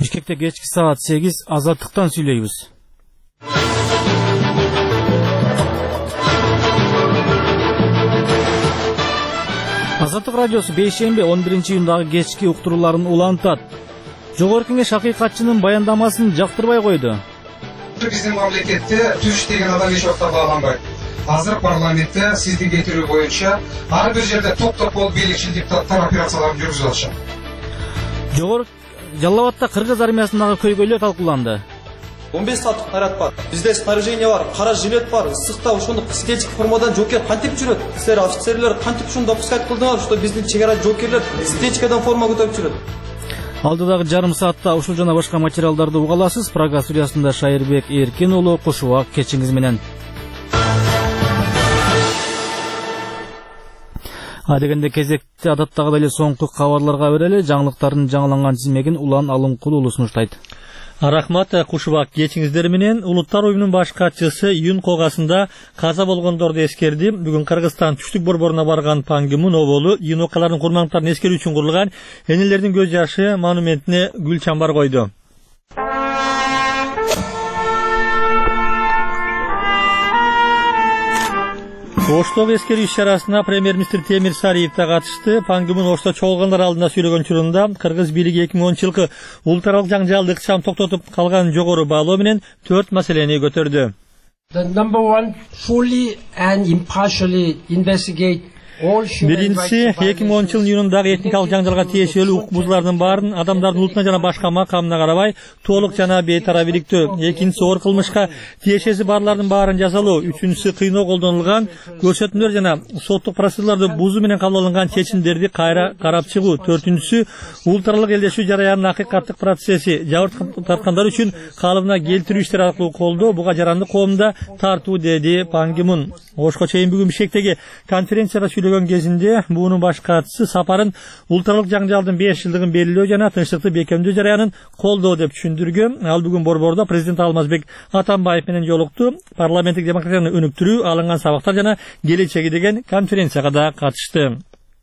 Бишкекте кечки саат 8 Азаттыктан сүйлөйбүз. Азаттык радиосу бейшемби 11-июндагы кечки уктурууларын улантат. Жогорку кеңеш акыйкатчынын баяндамасын жактырбай койду. Биздин мамлекетте түш деген адам эч убакта бааланбайт. Азыр парламентте сиздин кетирүү боюнча ар бир жерде топ-топ болуп бийликчил диктаттар операцияларын жүргүзүп атышат. Жогорку Жалал Абадта кыргыз армиясындагы көйгөйлөр талкууланды. 15 сааттык снаряд бар. Бизде снаряжение бар, кара жилет бар, ысыкта ошондо синтетик формадан жокер кантип жүрөт? Силер офицерлер кантип ушуну допускать кылдыңар, что биздин чегара жокерлер синтетикадан форма көтөрүп жүрөт? Алдыдагы жарым саатта ушул жана башка материалдарды уга аласыз. Прага студиясында Шайырбек Эркин уулу Кушубак кечиңиз менен. Адегенде кезекте адаттагы эле соңку кабарларга берели. Жаңылыктардын жаңыланган тизмегин Улан Алымкул уулу сунуштайт. Рахмат, Кушубак кечиңиздер менен. Улуттар уюмунун баш катчысы июнь когасында каза болгондорду эскерди. Бүгүн Кыргызстан түштүк борборуна барган Пан Ги Мун оболу июнь окуяларынын курмандыктарын эскерүү үчүн курулган энелердин көз жашы монументине гүл чамбар койду. Оштогу эскерүү иш-чарасына премьер-министр Темир Сариев да катышты. Пан Ги Мун Ошто чогулгандар алдында сүйлөгөн учурунда кыргыз бийлиги 2010-жылкы улуттаралык жаңжалды ыкчам токтотуп калган жогору баалоо менен 4 маселени көтөрдү. Number 1, fully and impartially investigate. Биринчиси 2010-жылдын июнундагы этникалык жаңжалга тиешелүү укук бузуулардын баарын адамдардын улутуна жана башка макамына карабай толук жана бейтарап иликтөө. Экинчиси оор кылмышка тиешеси барлардын баарын жазалоо. Үчүнчүсү кыйноо колдонулган көрсөтмөлөр жана соттук процедураларды бузуу менен кабыл алынган чечимдерди кайра карап чыгуу. Төртүнчүсү улуттаралык элдешүү жараянын акыйкаттык процесси жабыр тарткандар үчүн калыбына келтирүү иштери аркылуу колдоо, буга жарандык коомдо тартуу, деди Пан Ги Мун. Ошко чейин бүгүн Бишкектеги конференцияда сүйлөгөн кезинде буунун баш катчысы сапарын улуттаралык жаңжалдын 5 жылдыгын белгилөө жана тынчтыкты бекемдөө жараянын колдоо деп түшүндүргөн. Ал бүгүн борбордо президент Алмазбек Атамбаев менен жолукту. Парламенттик демократияны өнүктүрүү, алынган сабактар жана келечеги деген конференцияга да катышты.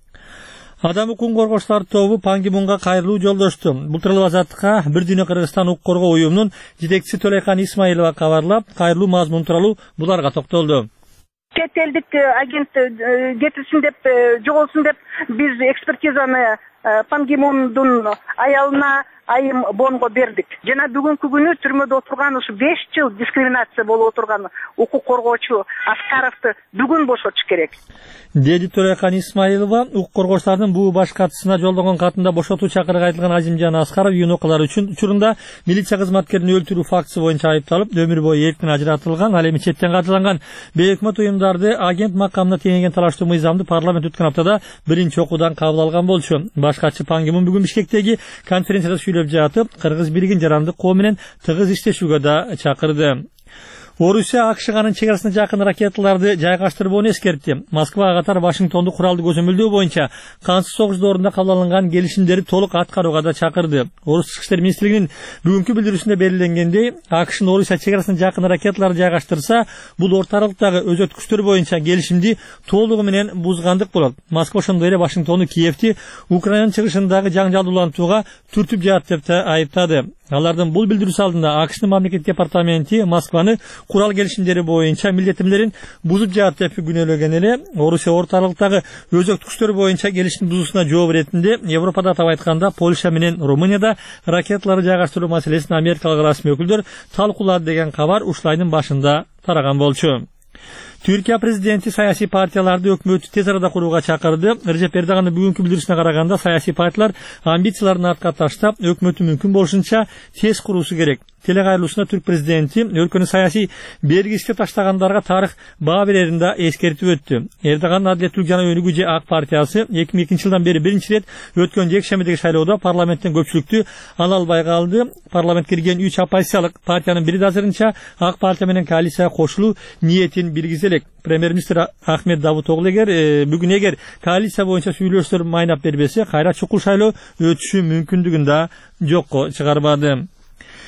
Адам укугун коргоочулар тобу Пан Ги Мунга кайрылуу жолдошту. Бул тууралуу Азаттыкка Бир Дүйнө Кыргызстан укук коргоо уюмунун жетекчиси Төлөйкан Исмаилова кабарлап, кайрылуу мазмуну тууралуу буларга токтолду. Чет элдик агент кетирсин деп, жоголсун деп биз экспертизаны Пан Ги Мундун аялына Айым Бонго бердик. Жана бүгүнкү күнү түрмөдө отурган ушу 5 жыл дискриминация болуп отурган укук коргоочу Аскаровду бүгүн бошотуш керек. Деди Төлөйкан Исмаилова укук коргоочулардын бул баш катчысына жолдогон катында бошотуу чакырыгы айтылган Азимжан Аскаров июнь окуялары үчүн учурунда милиция кызматкерин өлтүрүү фактысы боюнча айыпталып, өмүр бою эрктен ажыратылган, ал эми четтен катылган бейөкмөт уюмдарды агент макамына теңеген талаштуу мыйзамды парламент өткөн аптада биринчи окуудан кабыл алган болчу. Баш катчы Пан Ги Мун бүгүн Бишкектеги конференцияда сүйлөп жатып, кыргыз бийлигин жарандык коом менен тыгыз иштешүүгө да чакырды. Орусия АКШ-нын чегарасына жакын ракеталарды жайгаштырбоону эскертти. Москвага катар Вашингтонду куралды көзөмөлдөө боюнча кансыз согуш доорунда кабыл алынган келишимдерди толук аткарууга да чакырды. Орус Тышкы иштер министрлигинин бүгүнкү билдирүүсүндө белгиленгендей, АКШ Орусия чегарасына жакын ракеталарды жайгаштырса, бул орто аралыктагы өзөткүчтөр боюнча келишимди толугу менен бузгандык болот. Москва ошондой эле Вашингтонду, Киевти Украинанын чыгышындагы жаңжалды улантууга түртүп жатат деп айыптады. Алардын бул билдирүүсү алдында АКШнын мамлекеттик департаменти Москваны курал келишимдери боюнча милдеттемелерин бузуп жатат деп күнөөлөгөн эле. Орусия орто аралыктагы өзөктүк күчтөр боюнча келишимдин бузуусуна жооп иретинде Европада атап айтканда Польша менен Румынияда ракеталарды жайгаштыруу маселесин америкалык расмий өкүлдөр талкуулады деген кабар ушул айдын башында тараган болчу. Түркия президенти саясий партияларды өкмөттү тез арада курууга чакырды. Режеп Эрдогандын бүгүнкү билдирүүсүнө караганда саясий партиялар амбицияларын артка таштап, өкмөттү мүмкүн болушунча тез куруусу керек. Телекайрылуусунда түрк президенти өлкөнү саясий бергиске таштагандарга тарых баа берерин да эскертип өттү. Эрдогандын Адилеттүүлүк жана Өнүгүү ак партиясы 2002-жылдан бери биринчи ирет өткөн жекшембидеги шайлоодо парламенттен көпчүлүктү ала албай калды. Парламентке кирген 3 оппозициялык партиянын бири да азырынча ак партия менен коалицияга кошулуу ниетин билгизе элек. Премьер-министр Ахмет Давутоглу бүгүн эгер коалиция боюнча сүйлөшүүлөр майнап бербесе, кайра чукул шайлоо өтүшү мүмкүндүгүн да жокко чыгарбады.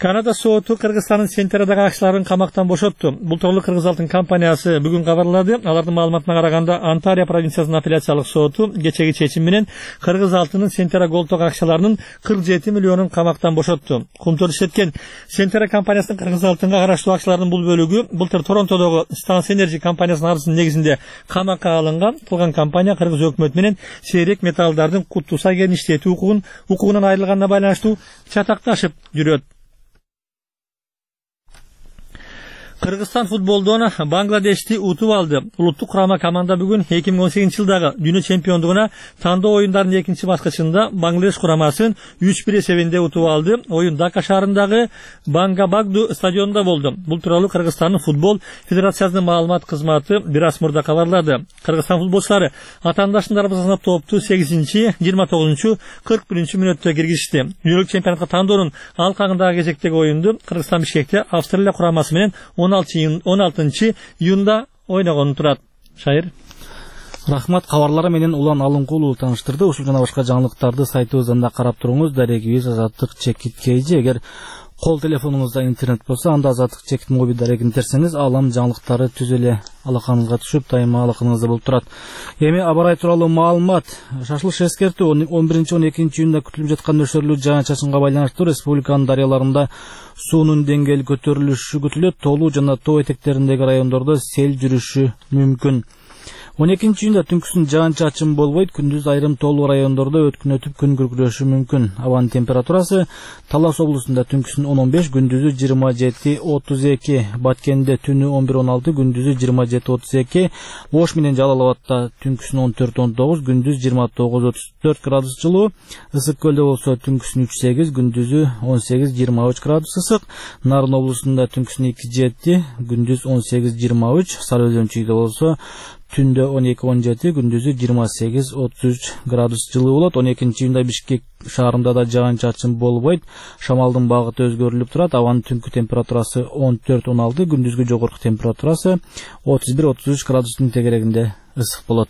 Канада соты Кыргызстандын Сентерадагы акчыларын камактан бошотту. Бул тууралуу Кыргыз Алтын компаниясы бүгүн кабарлады. Алардын маалыматына караганда, Антария провинциясынын апелляциялык соту кечеги чечим менен Кыргыз Алтынын Сентера Голток акчаларынын 47 миллионун камактан бошотту. Кумтөр иштеткен Сентера компаниясынын Кыргыз Алтынга караштуу акчаларынын бул бөлүгү былтыр Торонтодогу Stance Energy компаниясынын арызынын негизинде камакка алынган. Кылган компания Кыргыз өкмөтү менен сейрек металлдардын куттуса кен иштетүү укугунан айрылганына байланыштуу чатакташып жүрөт. Кыргызстан футболдон Бангладешти утуп алды. Улуттук курама команда бүгүн 2018-жылдагы дүйнө чемпиондугуна тандоо оюндарынын экинчи баскычында Бангладеш курамасын 3-1 эсебинде утуп алды. Оюн Дака шаарындагы Бангабагду стадионунда болду. Бул тууралуу Кыргызстандын футбол федерациясынын маалымат кызматы бир аз мурда кабарлады. Кыргызстан футболчулары атаандаштарыбызга сынап топту 8-29, 41 мүнөттө киргизишти. Дүйнөлүк чемпионатка тандоонун алкагындагы кезектеги оюнду Кыргызстан Бишкекте Австралия курамасы менен 16 июнда ойногон турат. Шайыр. Рахмат, кабарлары менен Улан Алынкулов тааныштырды. Ушул жана башка жаңылыктарды сайтыбыздан да карап туруңуз. Дарегибиз Азаттык Чекит KG. Эгер кол телефонуңузда интернет болсо, анда Азаттык Чекит моби дарегин терсеңиз, алам жаңылыктары түз эле алаканыңызга түшүп, дайыма алаканыңызда болуп турат. Эми абарай тууралуу маалымат. Шашылыш эскертүү 11-12 июнда күтүлүп жаткан нөшөрлүү жаан-чачынга байланыштуу республиканын дарыяларында суунун деңгээли көтөрүлүшү күтүлөт. Тоолуу жана тоо этектериндеги райондордо сел жүрүшү мүмкүн. 12 июнда түнкүсүн жаан-чачын болбойт, күндүз айрым тоолуу райондордо өткүн өтүп күн күркүрөшү мүмкүн. Абанын температурасы Талас облусунда түнкүсүн 15, күндүзү 27-32, Баткенде түнү 11-16, күндүзү 27-32, Ош менен Жалал Абадта түнкүсүн 14-19, күндүз 29-34 градус жылуу, Ысык көлдө болсо түнкүсүн 3-8, күндүзү 18-23 градус ысык, Нарын облусунда түнкүсүн 2-7, күндүз 18-23, Сары Өзөн чүйдө болсо түндө 12-17, күндүзү 28-33 градус жылуу болот. 12 июнда Бишкек шаарында да жаан-чачын болбойт. Шамалдын багыты өзгөрүлүп турат. Абанын түнкү температурасы 14-16, күндүзгү жогорку температурасы 31-33 градустун тегерегинде ысык болот.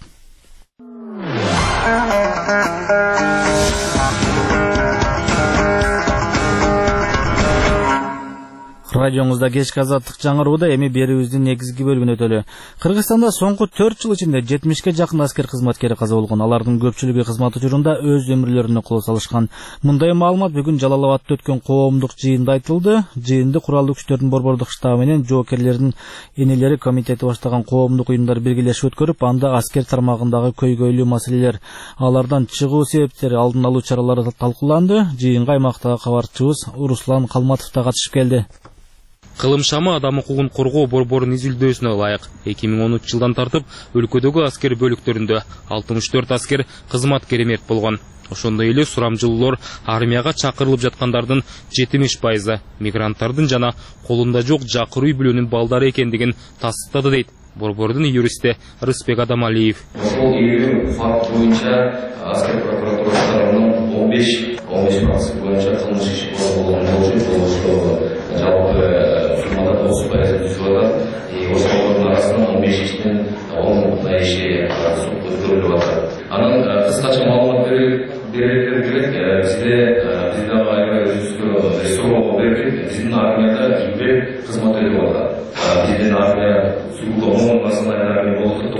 Радиоңузда кечки азаттык жаңырууда эми берүүбүздүн негизги бөлүгүнө өтөлү. Кыргызстанда соңку 4 жыл ичинде 70ке жакын аскер кызматкери каза болгон. Алардын көпчүлүгү кызмат учурунда өз өмүрлөрүнө кол салышкан. Мындай маалымат бүгүн Жалал Абадта өткөн коомдук жыйында айтылды. Жыйынды куралдуу күчтөрдүн борбордук штабы менен жоокерлердин энелери комитети баштаган коомдук уюмдар биргелешип өткөрүп, анда аскер тармагындагы көйгөйлүү маселелер, алардан чыгуу себептери, алдын алуу чаралары талкууланды. Жыйынга аймактагы кабарчыбыз Руслан Калматов да катышып келди. Кылым шамы адам укугун коргоо борборунун изилдөөсүнө ылайык 2013-жылдан тартып өлкөдөгү аскер бөлүктөрүндө 64 аскер кызматкери мерт болгон. Ошондой эле сурамжылуулар армияга чакырылып жаткандардын 70% мигранттардын жана колунда жок жакыр үй бүлөнүн балдары экендигин тастыктады дейт борбордун юристи Рыспек Адамалиев. Ошол факт боюнча аскер прокуратурасынын 15% боюнча кылмыш иши козголгон. Жалпы суммада 90% түзүп атат. Ошолордун арасынан 15 иштин 10 иши өткөрүлүп атат. Анан кыскача маалымат берилгем келет. Биздин айрым өзүбүзгө суроо берилет. Биздин армияда жибек кызмат өтүп атат. Биздин армия султонун национальный армия болуп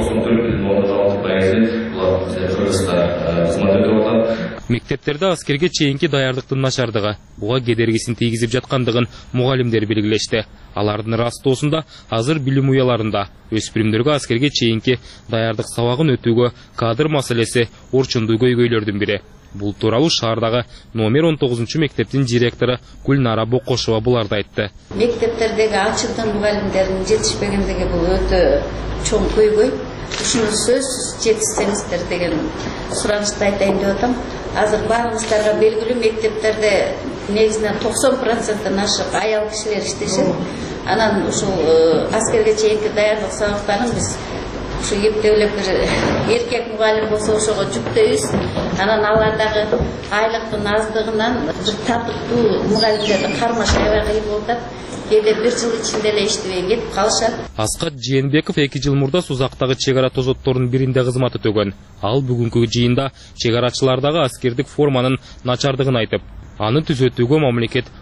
94,6% булар Кыргызста кызмат өтүп атат. Мектептерде аскерге чейинки даярдыктын начардыгы буга кедергисин тийгизип жаткандыгын мугалимдер белгилешти. Алардын растоосунда азыр билим уяларында өспүрүмдөргө аскерге чейинки даярдык сабагын өтүүгө кадр маселеси орчундуу көйгөйлөрдүн бири. Бул тууралуу шаардагы номер 19 мектептин директору Гүлнара Бокошова буларды айтты. Мектептердеги ачылган мугалимдердин жетишпегендиги бул өтө чоң көйгөй. Ушуну сөзсүз жетишсеңиздер деген суранышты айтайын деп атам. Азыр баарыбыздарга белгилүү мектептерде негизинен 90%-тан ашык аял кишилер иштешет. Анан ушул аскерге чейинки даярдык сабактарын биз ушу эптеулеп бир эркек мугалим болсо ошого жүктөйбүз. Анан алардагы айлыктын аздыгынан бир татыктуу мугалимдерди кармаш аябай кыйын болуп атат. Кээде бир жыл ичинде эле иштебей кетип калышат. Аскат Жээнбеков 2 жыл мурда Сузактагы чек ара тозотторунун биринде кызмат өтөгөн. Ал бүгүнкү жыйында чек арачылардагы аскердик форманын начардыгын айтып, аны түзөтүүгө мамлекет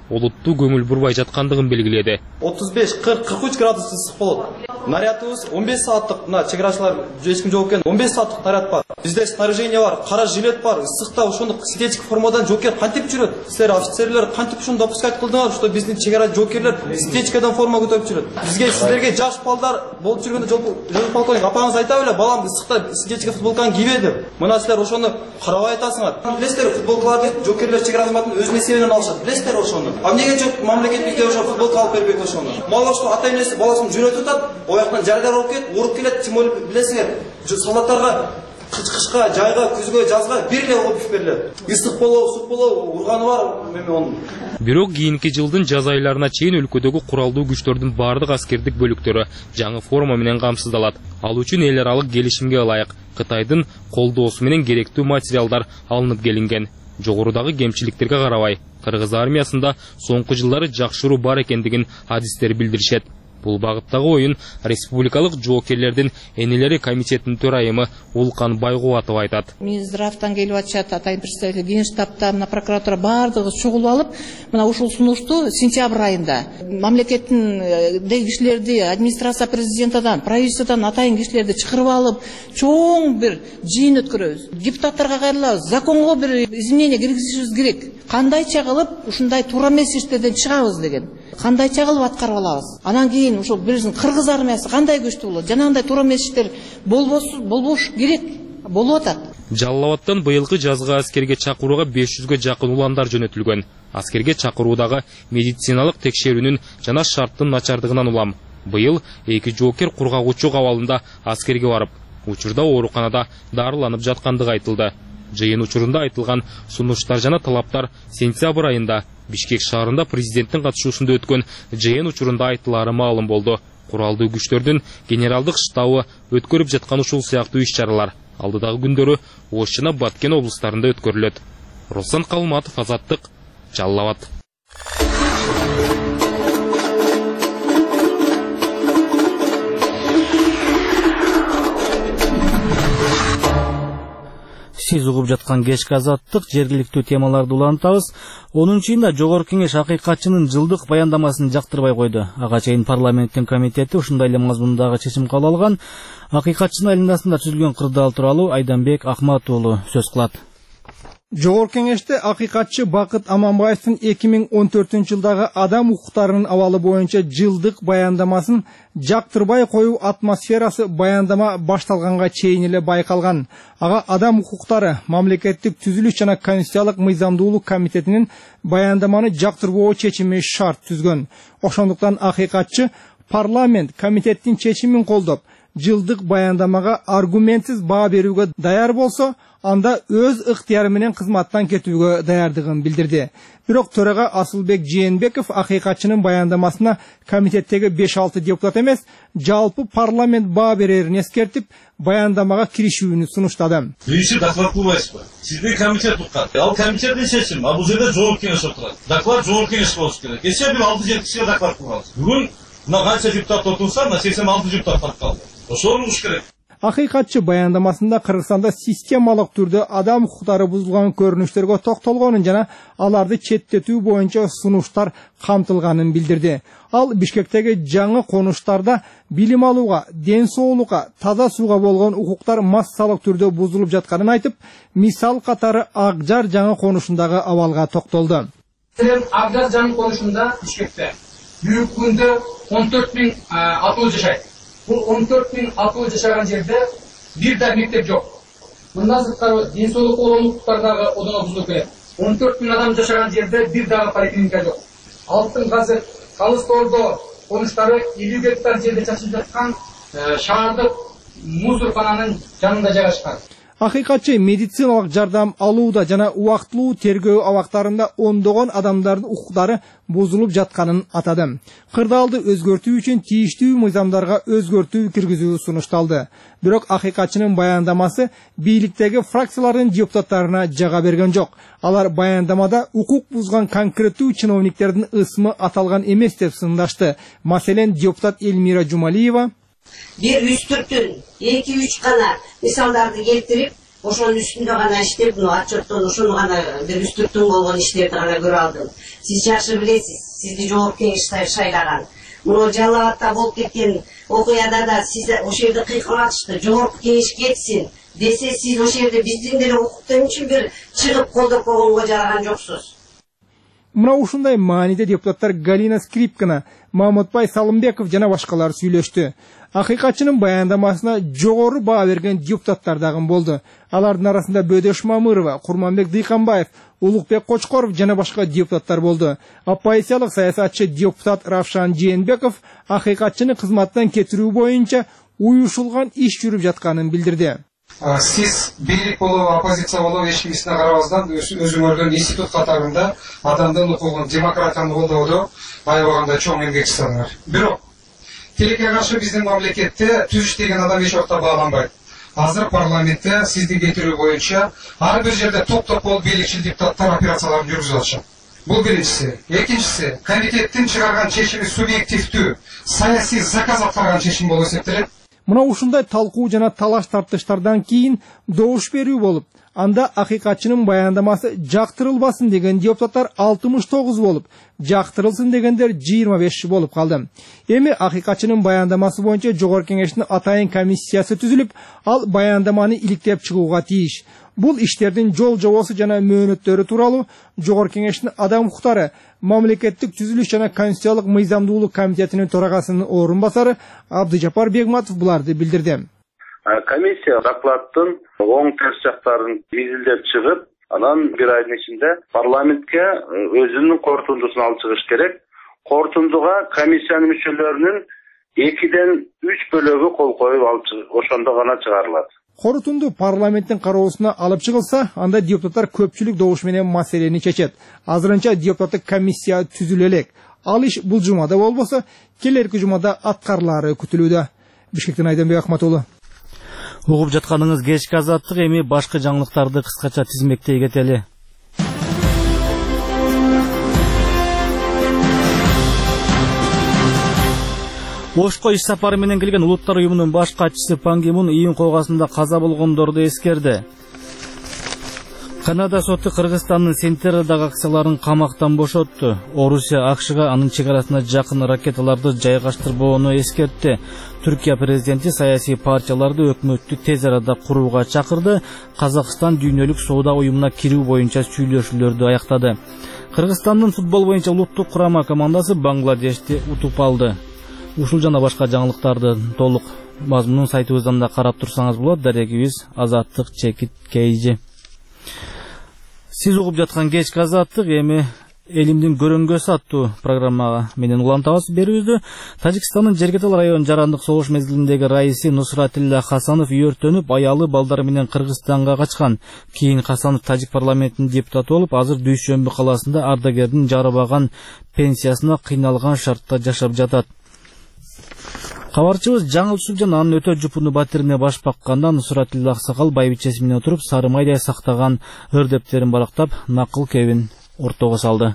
олуттуу көңүл бурбай жаткандыгын белгиледи. 35-40-43 градус ысык болот. Нарядыбыз 15 сааттык, мына чеграчылар эчким жооп келген 15 сааттык наряд бар. Бизде снаряжение бар, кара жилет бар, ысыкта ошондо синтетик формадан жоокер кантип жүрөт? Силер офицерлер кантип ушуну допускать кылдыңар, что биздин чегара жоокерлер синтетикадан форма көтөрүп жүрөт? Бизге силерге жаш балдар болуп жүргөндө жол полковник апаңыз айта беле, балам ысыкта синтетика футболканы кийбе деп. Мына силер ошону карабай айтасыңар. Билесиздер, футболкаларды жоокерлер чегара кызматын өз несебинен алышат. Билесиздер ошону. А эмнеге жок мамлекет бизге ошо футболка алып бербейт ошону? Мало что ата-энеси баласын жүрөтүп атат, ояктан жардар болуп кетип, уруп келет, тем более билесиңер, солдаттарга кышка, жайга, күзгө, жазга бир эле обувь берилет. Ысык болобу, суык болобу, урганы бар эми онун. Бирок кийинки жылдын жаз айларына чейин өлкөдөгү куралдуу күчтөрдүн бардык аскердик бөлүктөрү жаңы форма менен камсыздалат. Ал үчүн эл аралык келишимге ылайык Кытайдын колдоосу менен керектүү материалдар алынып келинген. Жогорудагы кемчиликтерге карабай, Кыргыз армиясында соңку жылдары жакшыруу бар экендигин адистер билдиришет. Бул багыттагы оюн республикалык жоокерлердин энелери комитетинин төрайымы Улкан Байгубатов айтат. Минздравтан келип атышат, атайын представитель Генштабта, мына прокуратура бардыгы чогулуп алып, мына ушул сунушту сентябрь айында мамлекеттин кишилерди, администрация президентадан, правительстводан атайын кишилерди чакырып алып, чоң бир жыйын өткөрөбүз. Депутаттарга кайрылабыз, законго бир изменение киргизишибиз керек. Кандайча кылып ушундай туура эмес иштерден чыгабыз деген. Кандайча кылып аткарып алабыз. Анан кийин ошол биздин Кыргыз армиясы кандай күчтүү болот? Жанагындай туура эмес иштер болбош керек, болуп атат. Жалал Абадтан быйылкы жазгы аскерге чакырууга 500га жакын уландар жөнөтүлгөн. Аскерге чакыруудагы медициналык текшерүүнүн жана шарттын начардыгынан улам. Быйыл эки жоокер кургагучу абалында аскерге барып, учурда ооруканада дарыланып жаткандыгы айтылды. Жыйын учурунда айтылган сунуштар жана талаптар сентябрь айында Бишкек шаарында президенттин катышуусунда өткөн жыйын учурунда айтылары маалым болду. Куралдуу күчтөрдүн генералдык штабы өткөрүп жаткан ушул сыяктуу иш-чаралар алдыдагы күндөрү Ош жана Баткен облустарында өткөрүлөт. Руслан Калматов, Азаттык, Жалал Абад. Сиз угуп жаткан кечки Азаттык жергиликтүү темаларды улантабыз. 10-июнда Жогорку Кеңеш акыйкатчынын жылдык баяндамасын жактырбай койду. Ага чейин парламенттин комитети ушундай эле мазмундагы чечим кабыл алган. Акыйкатчынын айланасында түзүлгөн кырдаал тууралуу Айданбек Акмат уулу сөз кылат. Жогорку Кеңеште акыйкатчы Бакыт Аманбаевдин 2014-жылдагы адам укуктарынын абалы боюнча жылдык баяндамасын жактырбай коюу атмосферасы баяндама башталганга чейин эле байкалган. Ага адам укуктары мамлекеттик түзүлүш жана конституциялык мыйзамдуулук комитетинин баяндаманы жактырбоо чечими шарт түзгөн. Ошондуктан акыйкатчы парламент комитеттин чечимин колдоп, жылдык баяндамага аргументсиз баа берүүгө даяр болсо, анда өз ыктыяры менен кызматтан кетүүгө даярдыгын билдирди. Бирок төрага Асылбек Жээнбеков акыйкатчынын баяндамасына комитеттеги 5-6 депутат эмес, жалпы парламент баа берерин эскертип, баяндамага киришүүнү сунуштады. Биринчи доклад кылбайсызбы? Сиздин комитет уккан. Ал комитеттин чечими, а бул жерде Жогорку Кеңеш отурат. Доклад Жогорку Кеңеш болуш керек. Кечээ бир 6-7 кишиге доклад кылганбыз. Бүгүн мына канча депутат отурса, мына 86 депутат калды. Ошону угуш керек. Акыйкатчы баяндамасында Кыргызстанда системалык түрдө адам укуктары бузулган көрүнүштөргө токтолгонун жана аларды четтетүү боюнча сунуштар камтылганын билдирди. Ал Бишкектеги жаңы конуштарда билим алууга, ден соолукка, таза сууга болгон укуктар массалык түрдө бузулуп жатканын айтып, мисал катары Акжар жаңы конушундагы абалга токтолду. Акжар жаңы конушунда Бишкекте бүгүнкү күндө 14 000 атуу жашайт. Бұл 14 000 атуу жашаған жерде бир да мектеп жоқ. Мындан сырткары ден соолук болгон укуктардагы одоно бузулуп келет. 14 000 адам жашаған жерде бир дагы поликлиника жоқ. Алтын казыр Калыс Тоордо конуштары 50 гектар жерде чачылып жаткан шаардык мусоркананын жанында жайгашкан. Акыйкатчы медициналык жардам алууда жана убактылуу тергөө абактарында ондогон адамдардын укуктары бузулуп жатканын атады. Кырдаалды өзгөртүү үчүн тийиштүү мыйзамдарга өзгөртүү киргизүү сунушталды. Бирок акыйкатчынын баяндамасы бийликтеги фракциялардын депутаттарына жага берген жок. Алар баяндамада укук бузган конкреттүү чиновниктердин ысмы аталган эмес деп сындашты. Маселен, депутат Эльмира Жумалиева bir üstürtün, 2-3 kana misallarını getirip ошонун үстүндө гана иштеп, отчеттон ошону гана бир үстүртүн болгон иштерди гана көрө алдым. Сиз жакшы билесиз, сизди жогорку кеңеш шайлаган. Муну Жалал Абадта болуп кеткен окуяда да сиз ошол жерде кыйкалатышты, жогорку кеңеш кетсин десе, сиз ошол жерде биздин деле укуктуу үчүн бир чыгып колдоп койгонго жараган жоксуз. Мына ушундай мааниде депутаттар Галина Скрипкина, Мамытбай Салымбеков жана башкалар сүйлөштү. Акыйкатчынын баяндамасына жогору баа берген депутаттар дагы болду. Алардын арасында Бөдөш Мамырова, Курманбек Дыйканбаев, Улукбек Кочкоров жана башка депутаттар болду. Оппозициялык саясатчы депутат Равшан Жээнбеков акыйкатчыны кызматтан кетирүү боюнча уюшулган иш жүрүп жатканын билдирди. Сиз бийлик болуп, оппозиция болуп, эч кимисине карабастан өзүңөрдүн институт катарында адамдын укугун, демократияны колдоодо аябаганда чоң эмгек жасадыңар. Бирок тилекке каршы биздин мамлекетте түз деген адам эч убакта бааланбайт. Азыр парламентте сизди кетирүү боюнча ар бир жерде топ болуп бийликчил депутаттар операцияларын жүргүзүп атышат. Бул биринчиси. Экинчиси, комитеттин чыгарган чечими субъективдүү, саясий заказ аткарган чечим болуп эсептелет. Мына ушундай талкуу жана талаш тартыштардан кийин добуш берүү болуп, анда акыйкатчынын баяндамасы жактырылбасын деген депутаттар 69 болуп, жактырылсын дегендер 25 болуп калды. Эми акыйкатчынын баяндамасы боюнча жогорку кеңештин атайын комиссиясы түзүлүп, ал баяндаманы иликтеп чыгууга тийиш. Бул иштердин жол жобосу жана мөөнөттөрү тууралуу жогорку кеңештин адам укуктары, мамлекеттик түзүлүш жана конституциялык мыйзамдуулук комитетинин төрагасынын орун басары Абдыжапар Бегматов буларды билдирди. Комиссия докладтын оң терс жактарын изилдеп чыгып, анан бир айдын ичинде парламентке өзүнүн корутундусун алып чыгыш керек. Корутундуга комиссиянын мүчөлөрүнүн 2ден 3 бөлөгү кол коюп алып ошондо гана чыгарылат. Корутунду парламенттин кароосуна алып чыгылса, анда депутаттар көпчүлүк добуш менен маселени чечет. Азырынча депутаттык комиссия түзүлө элек. Ал иш бул жумада болбосо, келерки жумада аткарылары күтүлүүдө. Бишкектен Айданбек Акматулу. Угуп жатканыңыз кечки азаттык, эми башка жаңылыктарды кыскача тизмектей кетели. Ошко иш сапары менен келген Улуттар уюмунун баш катчысы Пан Ги Мун июнь койгасында каза болгондорду эскерди. Канада соту Кыргызстандын Сентердагы акцияларын камактан бошотту. Орусия АКШга анын чегарасына жакын ракеталарды жайгаштырбоону эскертти. Түркия президенти саясий партияларды өкмөттү тез арада курууга чакырды. Казакстан дүйнөлүк соода уюмуна кирүү боюнча сүйлөшүүлөрдү аяктады. Кыргызстандын футбол боюнча улуттук курама командасы Бангладешти утуп алды. Ушул жана башка жаңылыктарды толук мазмунун сайтыбыздан да карап турсаңыз болот. Дарегибиз Азаттык Чекит Кейжи. Сиз угуп жаткан кечки азаттык, эми элимдин көрөнгөсү аттуу программага менен улантабыз берүүбүздү. Тажикстандын Жергетал район жарандык согуш мезгилиндеги раиси Нусратилла Хасанов үйөртөнүп, аялы балдары менен Кыргызстанга качкан. Кийин Хасанов тажик парламентинин депутаты болуп, азыр Дүйшөмбү калаасында ардагердин жарыбаган пенсиясына кыйналган шартта жашап жатат. Кабарчыбыз жаңыл түсүп жана анын өтө жупуну батирине баш бакканда Нусратилла Аксакал байбичеси менен отуруп сары майдай сактаган өрдептерин барактап, накыл кебин ортого салды.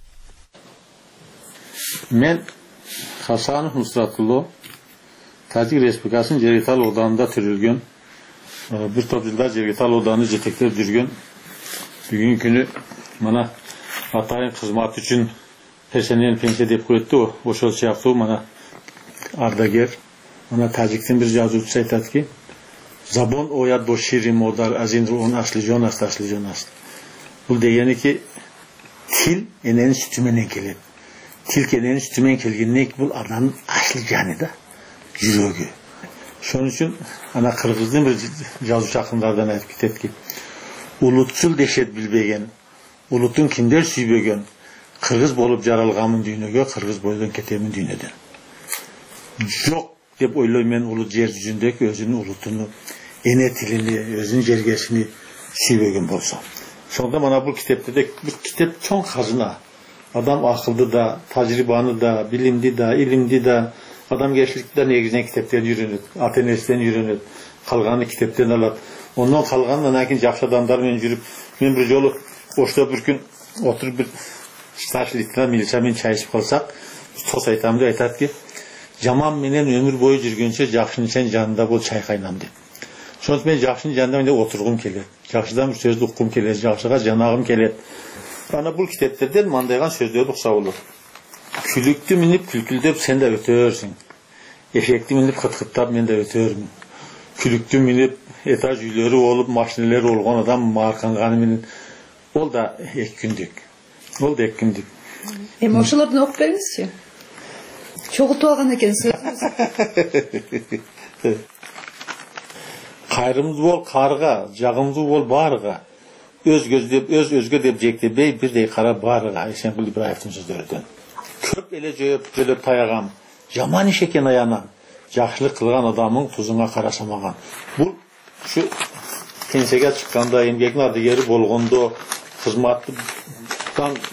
Мен Хасанов Нусратилла, Тажик Республикасынын Жергетал ауданында төрөлгөн, бир топ жылдар Жергетал ауданы жетектеп жүргөн. Бүгүнкү күнү мына атайын кызмат үчүн пенсия деп коетту. Ошол сыяктуу мына ардагер, мына Тажиктин бир жазуучусу айтат ки, Забон оят бо шири модар азин он асли жонас. Бул дегени ки, тил эненин сүтү менен келет. Тил эненин сүтү менен келгенден бул адамдын асли жаны да, жүрөгү. Ошон үчүн ана кыргыздын бир жазуучу акындардан айтып кетет ки, улутчул дешет билбеген, улутун кимдер сүйбөгөн, кыргыз болуп жаралганмын дүйнөгө, кыргыз бойдон кетемин дүйнөдөн. Жок деп ойлойм мен улут жер жүзүндөгү өзүнүн улутуну, эне тилини, өзүнүн жергесини сүйбөгөн болсо. Сонда мана бул китепте бир китеп чоң казына. Адам акылды да, тажрыйбаны да, билимди да, илимди да, адамгерчиликти да негизинен китептен үйрөнөт, ата энесинен үйрөнөт, калганы китептен алат. Ондон калгандан кийин жакшы адамдар менен жүрүп, мен бир жолу Ошто бир күн отуруп бир старший лейтенант милиция менен чай ичип калсак, тос айтам деп айтат ки, жаман менен өмүр бою жүргөнчө жакшынын сен жанында бол, чай кайнам деп. Şonç men жақшының жанында менде отырғым келеді. Жақшыдан бір сөзді ұққым келеді, жақшыға жанағым келеді. Ана бұл кітептерден мандайған сөздерді ұқса olur. Күлікті мініп күлкілдеп сен де өтерсің. Ешекті мініп қытқыттап мен де өтермін. Күлікті мініп этаж үйлері олып, машинелері олған адам марқанғаны менен. Ол да екі күндік. Ол да екі күндік. Ошолордун окуп бериңизчи. Чогултуп алган экенсиз. Қайрымыз бол қарға, жағымыз бол барға. Өзге деп жектебей, бірдей қара барға. Айсенқұл Ибраевтың сөздерден. Көп еле жөп таяғам. Жаман іш екен аянам. Жақшылық қылған адамың тұзыңа қарасамаған. Бұл şu пенсияға шыққанда, еңбектің ардагері болғанда, қызматтан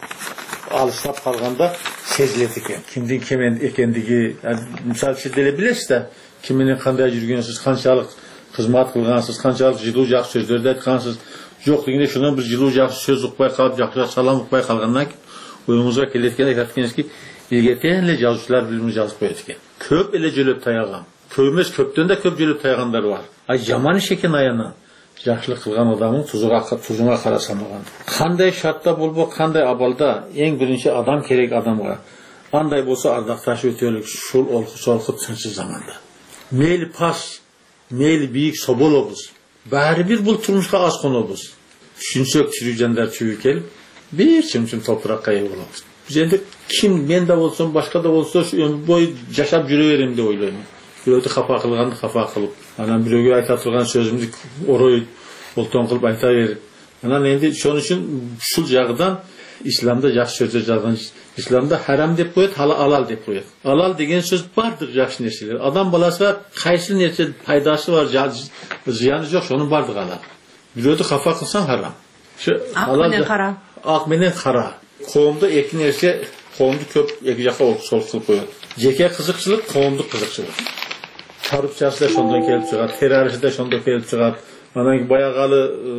алыстап қалғанда сезіледі екен. Кімдің кім екендігі, мысалы сіз деле білесіз да, кімменен қандай жүргенсіз, қаншалық қызмат қылғансыз, қаншалық жылу жақсы сөздерді айтқансыз, жоқ дегенде шынан бір жылу жақсы сөз ұқпай қалып, жақсы салам ұқпай қалғаннан ойымызға келеткен айтатқеніз ки, егертен еле жазушылар біліміз жазып қояды екен. Көп еле жөлеп таяған. Көп емес, көптен де көп жөлеп таяғандар бар. Ай жаман іш екен аяна. Жақсылық қылған адамың тұзыңа қарасамаған. Қандай шартта болбо, қандай абалда, ең бірінші адам керек адамға. Андай болса ардақташ өтелік, шул олқы-солқы түсінсіз заманда. Мейлі пас, мейлі биік собол обыз. Бәрі бір бұл тұрмышқа аз қон обыз. Үшінсек чүрі жандар чүрі келіп, bir çimçim toprakka ev olamız. Biz енді kim men de olsun, başka da olsa ömür boyu yaşap yürüverim de oylayım. Birovdi xafa qılğandı xafa qılıp. Anan birovga aytatılgan sözümdü oroy olton qılıp ayta verir. Anan endi şonun için şul jağıdan İslamda yaxşı sözler жазған. İslamda haram dep koyat, halal dep koyat. Halal degen söz bardır yaxşı nerseler. Adam balası qaysı nerse faydası var, ziyanı yok, şonun bardır halal. Birovdi xafa qılsan haram. Akmenen qara. Akmenen qara. Qoğumda iki nerse, qoğumdu köp iki jaqa sol qılıp koyat. Jeke qiziqçılık, qoğumdu qiziqçılık. Korrupsiyası da şondan kelip çıgar, terörist de şondan kelip çıgar. Anan bayağalı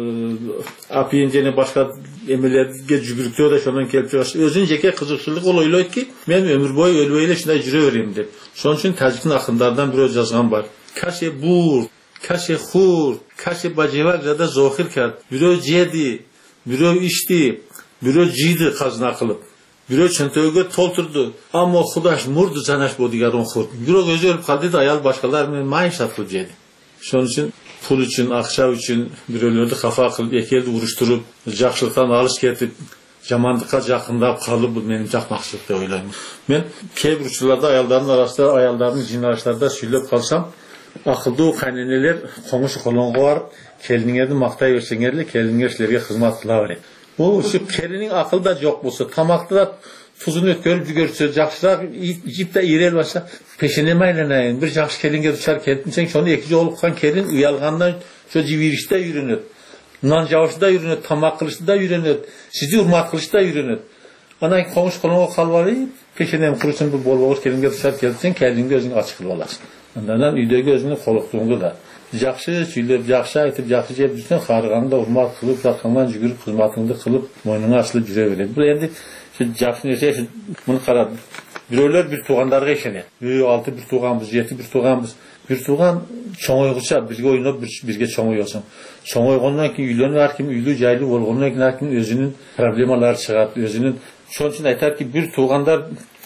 apiyinjeni başka emelerge жүгүрүктөө да şondan kelip çıgar. Özün jeke qiziqçılık ol oylayt ki, men ömür boyu ölbeyle şunday жүрөберем деп. Şonuň üçin Tajikin akındardan bir yazgan var. Kaşe bur, kaşe hur, kaşe bacevak ya da zohirkar. Biro jedi, biro içti, biro jiydi kazna kılıp. Biro çentöge tolturdu. Ama Xudaş murdu janaş bodigar onxur. Biro özü ölüp kaldı da ayal başkalar men maişat kılıp jedi. Şonuň üçin pul üçün, akça üçün biröylerde kafa kılıp, ekeldi uruşturup, jakşılıktan alış ketip, jamanlıkka jakındap kalıp, bu benim jakmakçılık da oylayım. Men keybir uçlarda ayalların arasında, ayalların jinaşlarda söylep kalsam, akılda o kayneneler konuş kolonga varıp, keliningерди maktay versengerli, kelininger işlerge hizmet kılaverin. Bu kelinin akılda yok bolsa, tamakta da tuzunu ötkörüp jügörse, jakşırak jip de iğrel başsa, peşineme aylanayın. Bir jakşı kelinge dışar kelipmişsen, şonu ekici olup kan kelin uyalgandan şu civirişte yürünür. Nan javışta yürünür, tamak kılıçta yürünür, sizi urmat kılıçta yürünür. Ana konuş koluna kalvarı, peşinem kurusun bu bol boğuz kelinge dışar kelipmişsen, kelinde özünü açık kılıp alasın. Ondan üydeki özünü koluktuğunda da. Jakşı söylep, jakşı aytıp, jakşı jep düşsen, harıganda urmat kılıp, yakından jügürüp, hizmatыңды kılıp, moynuna asılıp jüre veredi. Bu endi şu jakşı nerse, bunu qarab, biröler bir tuğandarga işenedi. 6 bir tuğanbız, 7 bir tuğanbız. Bir tuğan çoğoyğuça, birge oynap, birge çoğoyuyorsun. Çoğoyğondan ki üylönü erkim, üylü jaylı bolğondan ki erkim özünün problemaları çıgat, özünün. Şonuň üçin aytar ki bir tuğandar,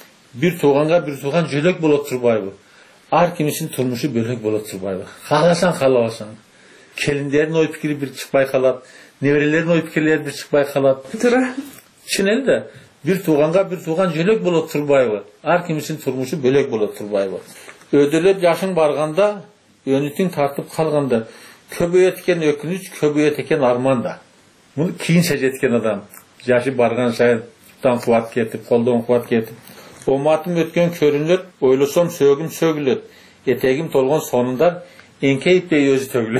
bir tuğanga bir tuğan jölek bolop turbayby. Ar kimisinin turmuşu bölek bolop turbayby. Kalasan kalabasan. Kelinlerin oy pikiri bir çıkpay kalat, nevrelerin oy pikirleri bir çıkpay kalat. Tura. Çineli de bir tuğanga bir tuğan jölek bolop turbayby. Ar kimisinin turmuşu bölek bolop turbayby. Ödülep yaşın barganda, önütün tartıp kalganda, köbeyetken ökünüç, köbeyetken armanda. Bunu kiyin sejetken adam. Yaşı bargan sayıdan kuvat ketip, koldan kuvat ketip. Omatım ötken körünür, oylusam sögüm sögülür. Etegim tolgan sonunda, enkeyip de özü tögülür.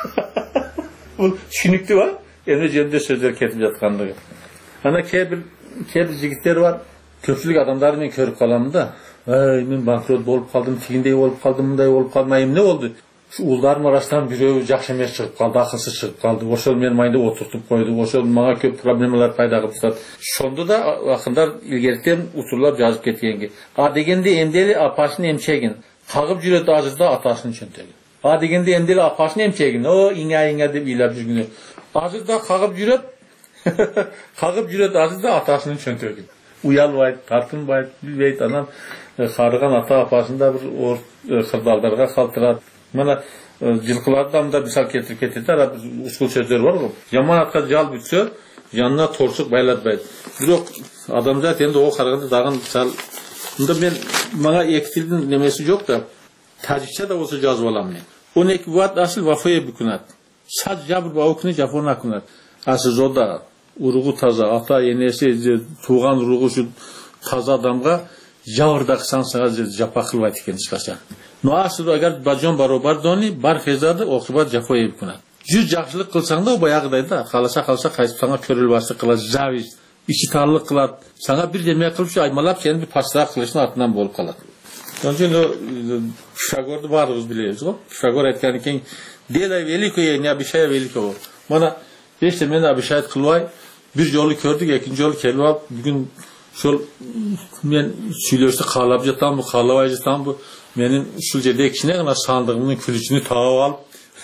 Bu düşünüktü var. Emre cemde sözler ketip yatkanlığı. Ana kebir jigitler var. Köpçülük adamları men körüp kalamda. Ay, men bankrot bolup kaldım, tigindey bolup kaldım, munday bolup kalmayım. Ne oldu? Şu uldarım arasından biri jakşı emes çıkıp kaldı, akılsız çıkıp kaldı. Oşol men mayda oturtup koydu. Oşol mağa köp problemalar payda kılıp tutadi. Şonda da akındar ilgerikten uturlap жазып ketkengi. A degende emdeli apasını emçegin. Kagıp jüredi azırda atasını çöntegi. А дегенде енді апашын емчегін, иңа деп илап жүргені. Азырда қағып жүреді, азырда атасының чөнтөгін. Уялбайды, тартынбайды, білбейді, анан қарыған ата апасында бір қырдалдарға қалтырады. Мана жылқыларды да мисал келтіріп кетеді, ұскыл сөздер бар ғой. Жаман атқа жал бүтсе, жанына торсық байлатпайды. Бирок адамзат енді о қарағанда дағын сал. Мұнда мен маңа екі тілдің немесі жоқ та, тәжікше да осы жазып аламын. 12 ват асыл вафая бүкінат. Сад жабыр бауқыны жапона күнат. Асыл жода, ұрығы таза, ата, енесі, туған ұрығы үшін таза адамға жауырдағы саңсыға жапа қылбайды екен шыласа. Но асыл агар бажон баробар дони, бар хезады, оқыбат жапая бүкінат. 100 жақшылық қылсаң да, баяғыдайда, қаласа қайсып саңа көріл басы қылады, завиз, ичитарлық қылады. Саңа бір демей қылып, аймалап, сені бір пастырақ қылышын артынан болып қалады. Onun Pifagor'da varız biliyoruz o. Pifagor etken ki delay velikoya ne bir şey veliko. Bana işte men bir şey kılvay bir yolu gördük, ikinci yolu kelva bugün şol men söylüyorsa qalab tam bu qalavaycı tam bu menin şu жерде kişine kadar sandığımın külüçünü tağal.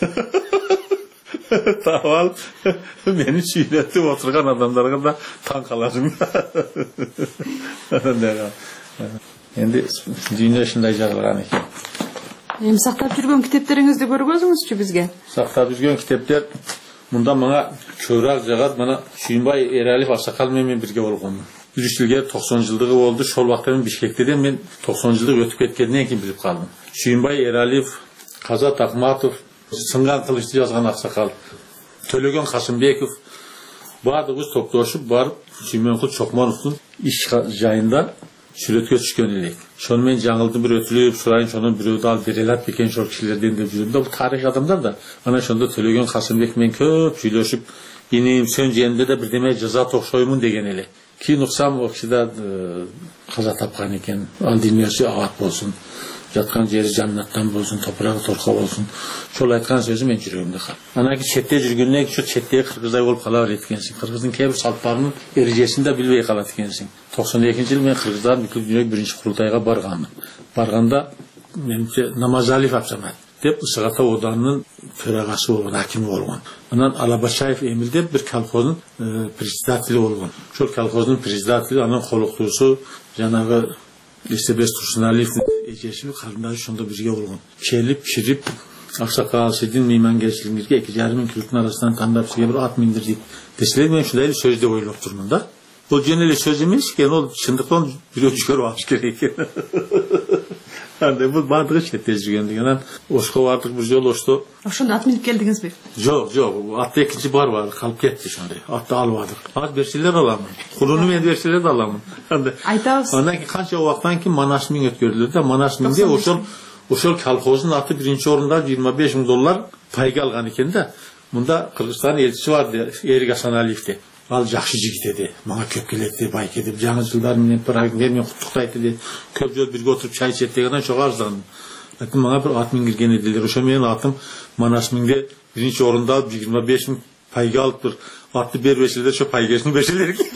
Tağal. Beni söyletti oturgan adamlara da tankaladım. Endi dünya şunday жағылған екен. Эми сактап жүргөн китептериңизди көргөзүңүзчү бизге. Сактап жүргөн китептер мында мага көбүрөөк жагат. Мына Сүйүнбай Эралиев Аксакал менен бирге болгонмун. Жүрүшүлгө 90 жылдыгы болду. Шол убакта мен Бишкекте мен 90 жылдык өтүп кеткенден кийин билип калдым. Сүйүнбай Эралиев, Казат Акматов, Сынган кылычты жазган Аксакал, Төлөгөн Касымбеков бардыгыбыз топтошуп барып Сүймөнкул Чокмоновдун иш жайында сүрөткө түшкөн элек. Шону мен жаңылдым бир өтүлүп, сурайын шону бирөөдү алып бере алат бекен шол кишилерден деп жүрдүм да, бул тарих адамдар да. Ана шондо Төлөгөн Касымбек мен көп сүйлөшүп, иним сен жөнүндө да бирдеме жаза токшоймун деген эле. Кийин уксам о киши да каза тапкан экен. Ал дүйнөсү абат болсун, жаткан жери жаннаттан болсун, топурагы торко болсун. Шол айткан сөзү мен жүрөгүмдө калды. Анан четте жүргөндөн кийин четтеги кыргыздай болуп кала берет экенсиң. Кыргыздын кээ бир салттарынын эрежесин да билбей калат экенсиң. 92-жыл мен Кыргызстан бүкүл дүйнөлүк биринчи курултайга барганмын. Барганда менимче Намазалиев Абсамат деп Ысыгата оданынын төрагасы болгон, акими болгон. Анан Алабашаев Эмил деп бир колхоздун председатели болгон. Ошол колхоздун председатели, анан колуктуусу жанагы Эстебес Турсуналиевдин эжеси карындары ошондо бирге болгон. Келип, чирип, Аксакал сиздин меймангерчилигиңизге 2,5 күлүктүн арасынан тандап сизге бир ат миндирдик десилер, мен ушундай сөз деп ойлоп турмун да. Бұл жөн эле сөз эмес экен, ол чындыктан бирөө жүрүп алыш керек экен. Анда бул бардыгы четте жүргөндүгүнөн Ошко бардык бир жолу Ошто. Ошондо ат минип келдиңизби? Жок, атты экинчи бар калып кетти ошондой. Атты албадык. Ат берселер аламын. Кулуну мен берселер да аламын. Анда айтабыз. Андан кийин канча убактан кийин Манас миң өткөрүлдү да, Манас миңде ошол колхоздун аты биринчи орунда $25,000 пайга алган экен да. Мында Кыргызстан элчиси бар, Эрик Асаналиев деп. Ал жакшы жигит эди, мага көп келет деп байке деп, жаңы жылдар менен мен куттуктайт деп, көп жол бирге отуруп чай ичет дегенден чок арыздандым. Лакин мага бир ат мингирген эдилер. Ошо менин атым Манас миңде биринчи орунда алып 25 миң пайга алып тур. Атты бербеселер, ошо пайгасын берселер экен.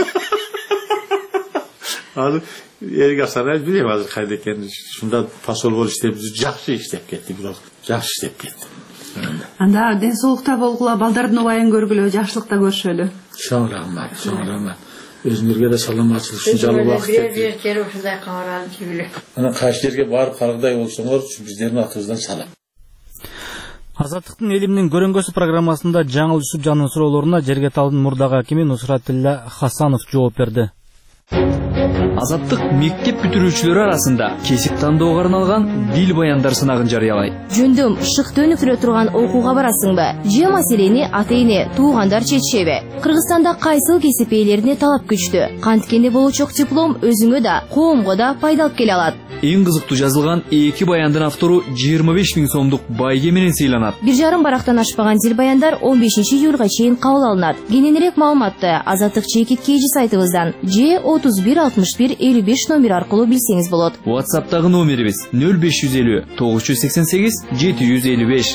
Ал Эрик Асаналиев билем азыр кайда экенин. Шунда посол болуп иштеп, жакшы иштеп кетти, бирок жакшы иштеп кетти. Анда ден соолукта болгула, балдардын убайын көргүлө, жакшылыкта көрүшөлү. Чоң рахмат. Өзүңөргө да саламатчылык үчүн жалып убакыт кетти. Жер ушундай кабар алып жүрүлө. Ана кайсы жерге барып каргыдай болсоңор, биздердин атыбыздан салам. Азаттыктын элимдин көрөңгөсү программасында Жаңыл Юсупжандын суроолоруна Жергеталдын мурдагы акими Нусратилла Хасанов жооп берди. Азаттык мектеп бүтүрүүчүлөрү арасында кесип тандоого арналган дил баяндар сынагын жарыялайт. Жөндөм шыкты өнүктүрө турган окууга барасыңбы? Же маселени ата-эне, туугандар чечишеби? Кыргызстанда кайсыл кесип ээлерине талап күчтүү? Канткенде болучок диплом өзүңө да, коомго да пайда алып келе алат. Эң кызыктуу жазылган 2 баяндын автору 25 000 сомдук байге менен сыйланат. 1,5 барактан ашпаган дил баяндар 15 июлга чейин кабыл алынат. Кененирээк маалыматты Азаттык чекиткейжи сайтыбыздан же 31 61 55 номер аркылуу билсеңиз болот. WhatsApp'тагы номерибиз 0550 988 755.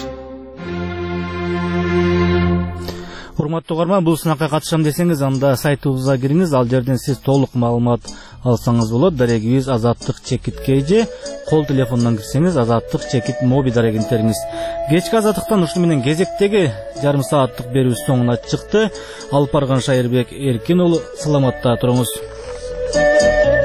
Урматтуу угарман, бул сынакка катышам десеңиз, анда сайтыбызга кириңиз, ал жерден сиз толук маалымат алсаңыз болот. Дарегибиз Азаттык чекит KG, кол телефонунан кирсеңиз Азаттык чекит моби дарегин териңиз. Кечки Азаттыктан ушул менен кезектеги жарым сааттык берүү соңуна чыкты. Алып барган Шайырбек Эркин уулу, саламатта туруңуз.